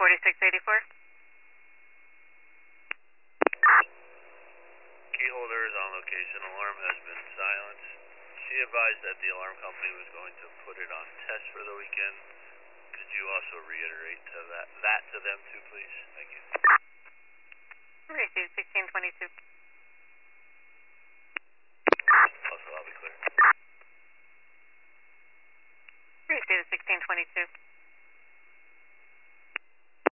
4684. Key holder is on location. Alarm has been silenced. She advised that the alarm company was going to put it on test for the weekend. Could you also reiterate that to them too, please? Thank you. Received 1622. Also, I'll be clear. Received 1622.